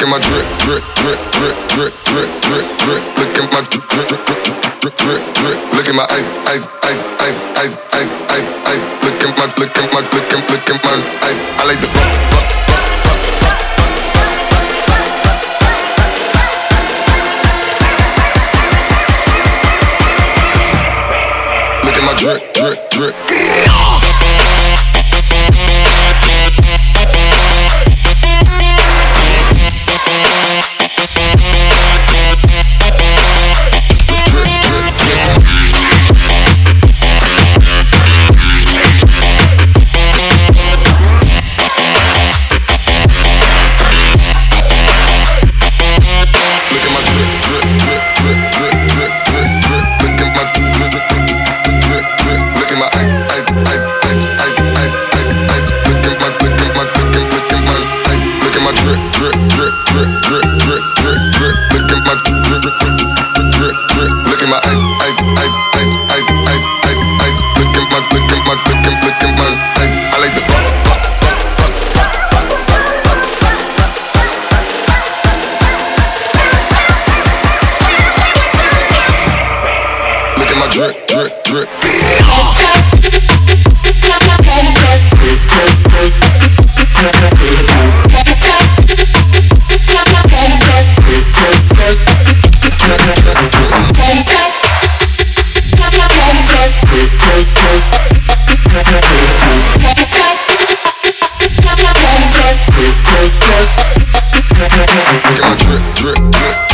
at my drip, drip, drip, drip, drip, drip, drip, drip. Look at my drip, drip, drip, drip, drip, drip. Look at my ice, ice, ice, ice, ice, ice, ice, ice. Look at my ice. I like the fuck. Look at my drip, drip, drip. Drip, drip, drip. Look at my drip, drip, drip.